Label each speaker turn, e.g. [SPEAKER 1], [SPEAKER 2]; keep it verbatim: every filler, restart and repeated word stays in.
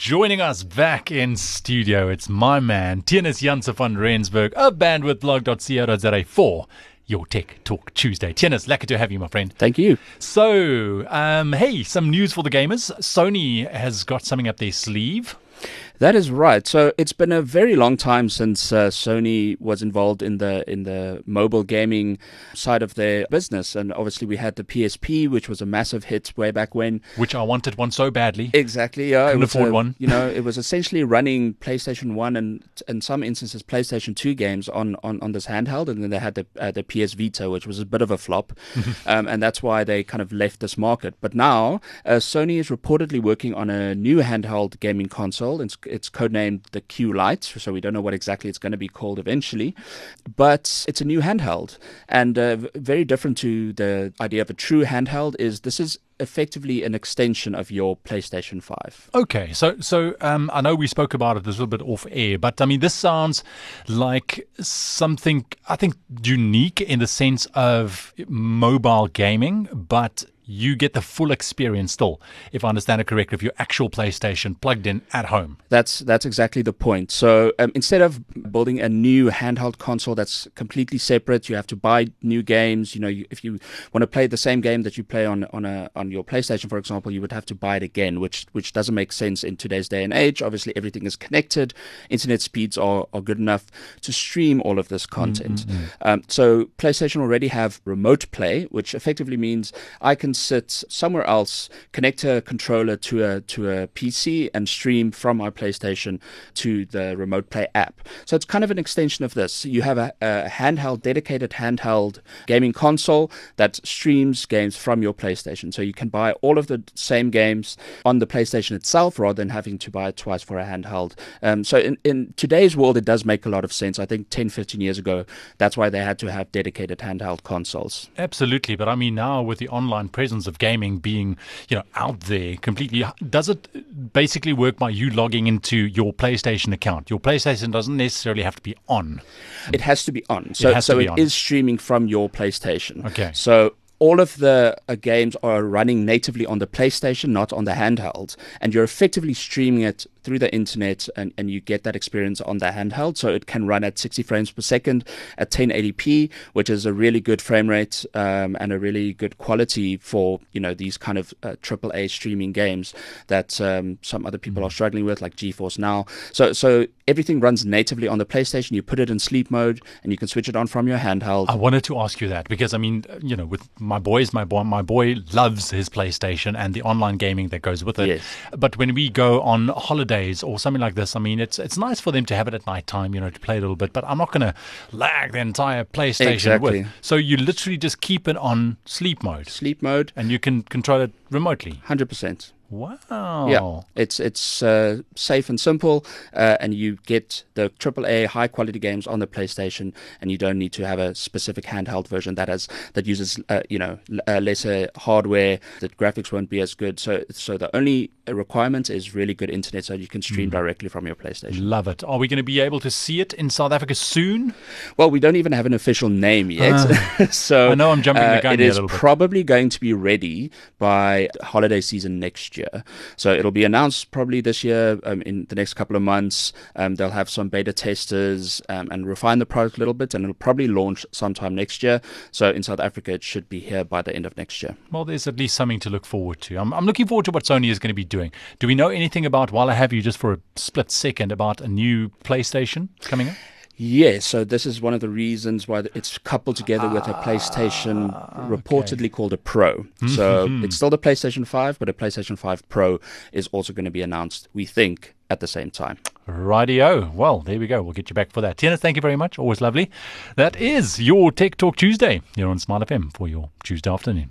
[SPEAKER 1] Joining us back in studio, it's my man, Tinus Janse van Rensburg of bandwidthblog dot co dot za for your Tech Talk Tuesday. Tinus, lucky to have you, my friend.
[SPEAKER 2] Thank you.
[SPEAKER 1] So, um, hey, some news for the gamers. Sony has got something up their sleeve.
[SPEAKER 2] That is right. So it's been a very long time since uh, Sony was involved in the in the mobile gaming side of their business, and obviously we had the P S P, which was a massive hit way back when.
[SPEAKER 1] Which I wanted one so badly.
[SPEAKER 2] Exactly. Yeah,
[SPEAKER 1] couldn't afford
[SPEAKER 2] a,
[SPEAKER 1] one.
[SPEAKER 2] You know, it was essentially running PlayStation One and in some instances PlayStation Two games on, on, on this handheld, and then they had the uh, the P S Vita, which was a bit of a flop, um, and that's why they kind of left this market. But now uh, Sony is reportedly working on a new handheld gaming console. It's It's codenamed the Q Lite, so we don't know what exactly it's going to be called eventually. But it's a new handheld, and uh, very different to the idea of a true handheld. Is this is effectively an extension of your PlayStation five.
[SPEAKER 1] Okay, so so um, I know we spoke about it a little bit off air, but I mean, this sounds like something, I think, unique in the sense of mobile gaming, but you get the full experience still, if I understand it correctly, of your actual PlayStation plugged in at home.
[SPEAKER 2] That's that's exactly the point. So um, instead of building a new handheld console that's completely separate, you have to buy new games. You know, you, if you want to play the same game that you play on on a on your PlayStation, for example, you would have to buy it again, which which doesn't make sense in today's day and age. Obviously, everything is connected. Internet speeds are, are good enough to stream all of this content.
[SPEAKER 1] Mm-hmm.
[SPEAKER 2] Um, so PlayStation already have remote play, which effectively means I can sit somewhere else, connect a controller to a to a P C, and stream from my PlayStation to the remote play app. So it's kind of an extension of this. You have a, a handheld, dedicated handheld gaming console that streams games from your PlayStation. So you can buy all of the same games on the PlayStation itself rather than having to buy it twice for a handheld. Um, so in, in today's world, it does make a lot of sense. I think ten, fifteen years ago, that's why they had to have dedicated handheld consoles.
[SPEAKER 1] Absolutely, but I mean, now with the online presence of gaming being, you know, out there completely, does it basically work by you logging into your PlayStation account? Your PlayStation doesn't necessarily have to be on.
[SPEAKER 2] It has to be on. So,
[SPEAKER 1] it has
[SPEAKER 2] so
[SPEAKER 1] to be
[SPEAKER 2] it
[SPEAKER 1] on.
[SPEAKER 2] is streaming from your PlayStation.
[SPEAKER 1] Okay.
[SPEAKER 2] So all of the uh, games are running natively on the PlayStation, not on the handheld, and you're effectively streaming it through the internet, and, and you get that experience on the handheld. So it can run at sixty frames per second at ten eighty p, which is a really good frame rate um, and a really good quality for, you know, these kind of uh, triple A streaming games that um, some other people are struggling with, like GeForce Now. So so everything runs natively on the PlayStation. You put it in sleep mode, and you can switch it on from your handheld.
[SPEAKER 1] I wanted to ask you that because, I mean, you know, with my boys, my boy, my boy loves his PlayStation and the online gaming that goes with it.
[SPEAKER 2] Yes.
[SPEAKER 1] But when we go on holidays or something like this, I mean, it's it's nice for them to have it at night time, you know, to play a little bit. But I'm not going to lag the entire PlayStation
[SPEAKER 2] Exactly.
[SPEAKER 1] with. So you literally just keep it on sleep mode,
[SPEAKER 2] Sleep mode,
[SPEAKER 1] and you can control it remotely.
[SPEAKER 2] one hundred percent.
[SPEAKER 1] Wow.
[SPEAKER 2] Yeah, it's it's uh, safe and simple, uh, and you get the triple A high quality games on the PlayStation, and you don't need to have a specific handheld version that has that uses uh, you know l- uh, lesser hardware. The graphics won't be as good. So so the only requirement is really good internet, so you can stream
[SPEAKER 1] Mm.
[SPEAKER 2] directly from your PlayStation.
[SPEAKER 1] Love it. Are we going to be able to see it in South Africa soon?
[SPEAKER 2] Well, we don't even have an official name yet, so
[SPEAKER 1] I know I'm jumping the
[SPEAKER 2] uh,
[SPEAKER 1] gun
[SPEAKER 2] it
[SPEAKER 1] here a
[SPEAKER 2] is
[SPEAKER 1] little bit.
[SPEAKER 2] probably going to be ready by holiday season next year. So it'll be announced probably this year, um, in the next couple of months. Um, they'll have some beta testers um, and refine the product a little bit, and it'll probably launch sometime next year. So in South Africa, it should be here by the end of next year.
[SPEAKER 1] Well, there's at least something to look forward to. I'm, I'm looking forward to what Sony is going to be doing. Do we know anything about, while I have you just for a split second, about a new PlayStation coming up?
[SPEAKER 2] Yes, so this is one of the reasons why it's coupled together with a PlayStation reportedly called a Pro. So it's still the PlayStation five, but a PlayStation five Pro is also going to be announced, we think, at the same time.
[SPEAKER 1] Rightio. Well, there we go. We'll get you back for that. Tinus, thank you very much. Always lovely. That is your Tech Talk Tuesday here on Smile F M for your Tuesday afternoon.